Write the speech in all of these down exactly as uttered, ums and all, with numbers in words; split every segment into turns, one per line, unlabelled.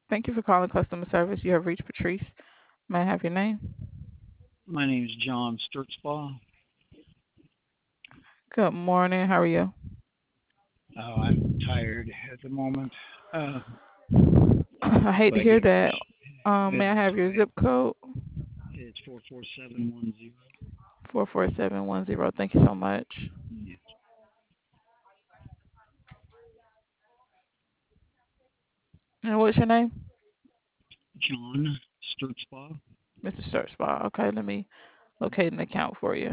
Thank you for calling customer service. You have reached Patrice. May I have your name?
My name is John Sturtzbaugh.
Good morning. How are you?
Uh, I'm tired at the moment, uh,
I hate
but
to
I
hear
get
that. Um, may
it's
I have your zip code?
it's four four seven one zero.
four four seven one zero. Thank you so much.
Yes.
And what's your name?
John Sturtzbaugh.
mister Searchbar. Okay, let me locate an account for you.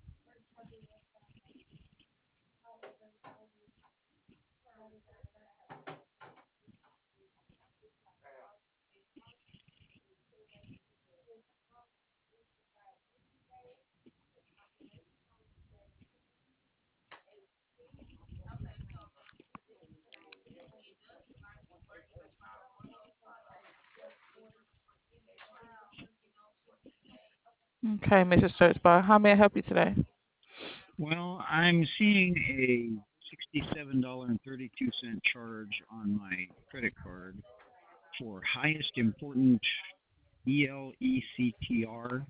Okay, mister Searchbar. How may I help you today?
Well, I'm seeing a sixty-seven dollars and thirty-two cent charge on my credit card for highest important E L E C T R.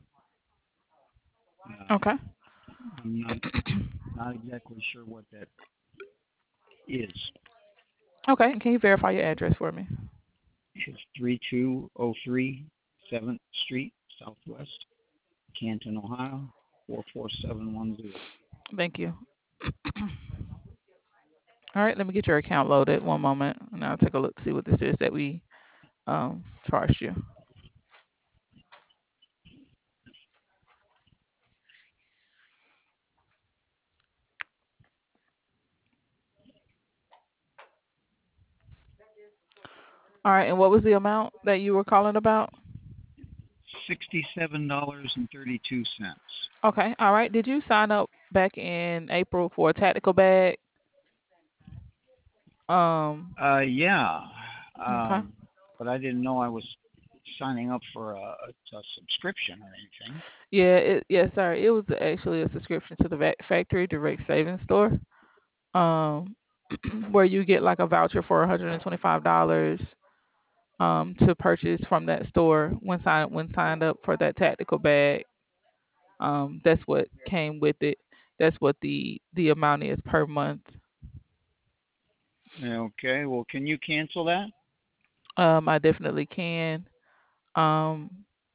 Um,
Okay.
I'm not not exactly sure what that is.
Okay, can you verify your address for me?
It's three two zero three seventh Street Southwest, Canton, Ohio, four four seven one zero.
Thank you. All right, let me get your account loaded. One moment, and I'll take a look to see what this is that we um charged you. All right, and what was the amount that you were calling about?
Sixty-seven dollars and thirty-two cents.
Okay, all right. Did you sign up back in April for a tactical bag? Um,
Uh, yeah,
okay.
um, but I didn't know I was signing up for a, a, a subscription or anything.
Yeah, it, yes, sir. It was actually a subscription to the va- factory direct savings store. Um, where you get like a voucher for one hundred twenty-five dollars um to purchase from that store when sign when signed up for that tactical bag. Um, that's what came with it. That's what the the amount is per month.
Okay, well, can you cancel that?
Um, I definitely can. Um,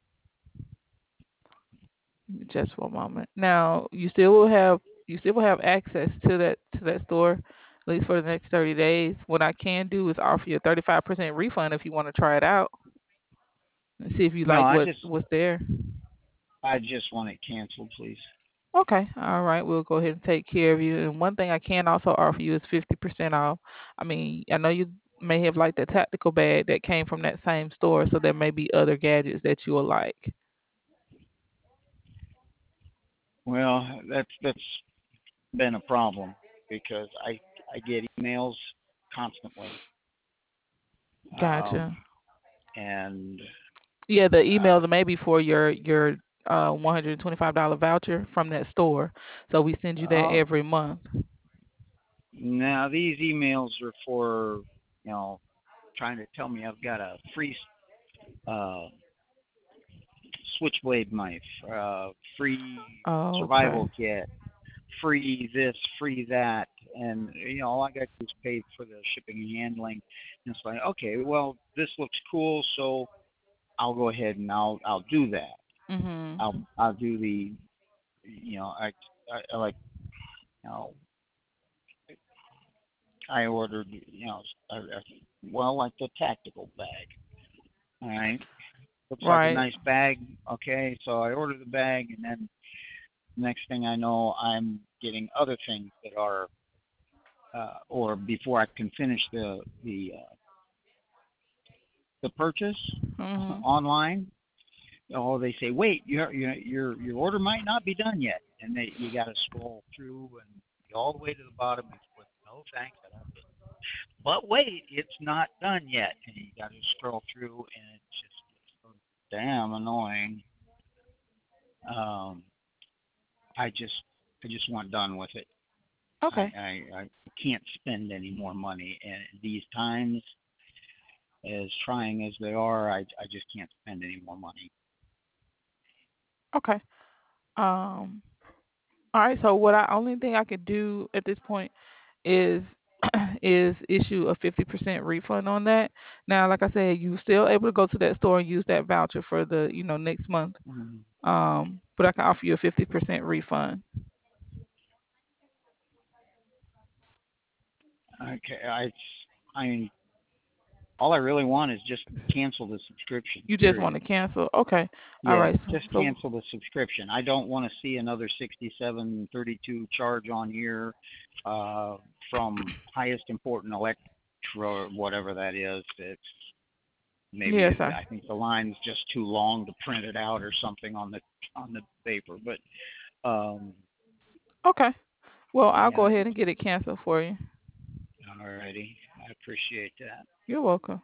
just one moment. Now, you still will have you still will have access to that to that store at least for the next thirty days. What I can do is offer you a thirty-five percent refund if you want to try it out and see if you
No,
like
I
what
just
what's there.
I just want it canceled, please.
Okay, all right. We'll go ahead and take care of you. And one thing I can also offer you is fifty percent off. I mean, I know you may have liked the tactical bag that came from that same store, so there may be other gadgets that you will like.
Well, that's that's been a problem because I I get emails constantly, um,
Gotcha.
and
Yeah, the
uh,
email may be for your your uh one hundred twenty five dollar voucher from that store. So we send you that
uh,
every month.
now these emails are for you know trying to tell me I've got a free uh, switchblade knife, uh, free
Oh, okay.
survival kit, free this, free that, and you know all I got to do is pay for the shipping and handling. And it's like, okay, well this looks cool, so I'll go ahead and I'll I'll do that.
Mhm.
I'll I'll do the you know I I, I like you know I ordered you know a, a, well like the tactical bag. All right, looks like a
Right.
nice bag. Okay, so I order the bag, and then next thing I know, I'm getting other things that are, uh, or before I can finish the the uh, the purchase
Mhm.
online, oh, they say, wait, your your your your order might not be done yet, and they you got to scroll through and get all the way to the bottom before, no thanks, I don't get. But wait, it's not done yet, and you got to scroll through, and it just gets so damn annoying. Um, I just I just want done with it. I,
Okay.
I I can't spend any more money, and these times as trying as they are, I I just can't spend any more money.
Okay. Um. All right. So what I only thing I could do at this point is is issue a fifty percent refund on that. Now, like I said, you still able to go to that store and use that voucher for the you know next month.
Mm,
Um. But I can offer you a fifty percent refund.
okay, I I mean, all I really want is just cancel the subscription.
You just want
Period.
to cancel? Okay. All
Yeah,
right. So,
just
so
cancel the subscription. I don't want to see another sixty-seven thirty-two charge on here uh, from highest important electro, whatever that is. It's maybe
yes,
it,
sir.
I think the line's just too long to print it out or something on the on the paper. But um,
Okay. Well, I'll
yeah,
go ahead and get it canceled for you.
alrighty. I appreciate that.
You're welcome.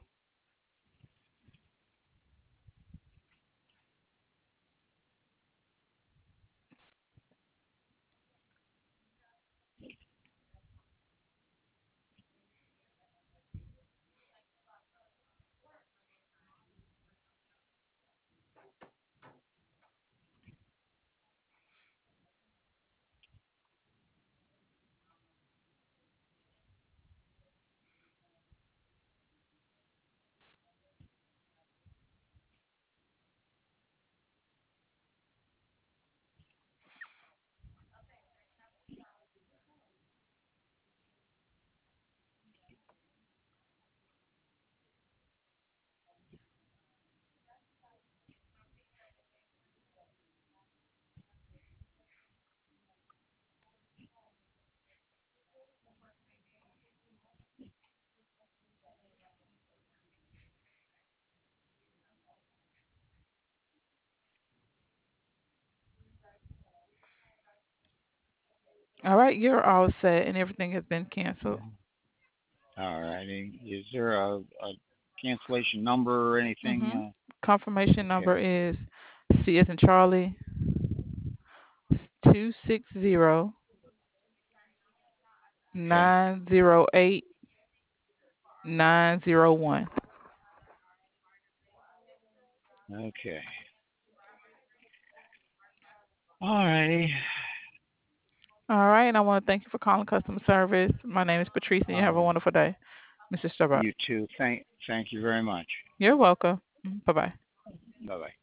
All right. You're all set, and everything has been canceled.
Alrighty. Is there a, a cancellation number or anything?
Mhm.
Uh,
Confirmation
okay.
number is C as in Charlie two six zero
Okay.
nine zero eight nine zero one.
Okay. Alrighty.
All right. And I want to thank you for calling customer service. My name is Patrice, and you have a
Um,
wonderful day, mister Starbuck.
you too. Thank thank you very much.
You're welcome. Bye bye.
Bye bye.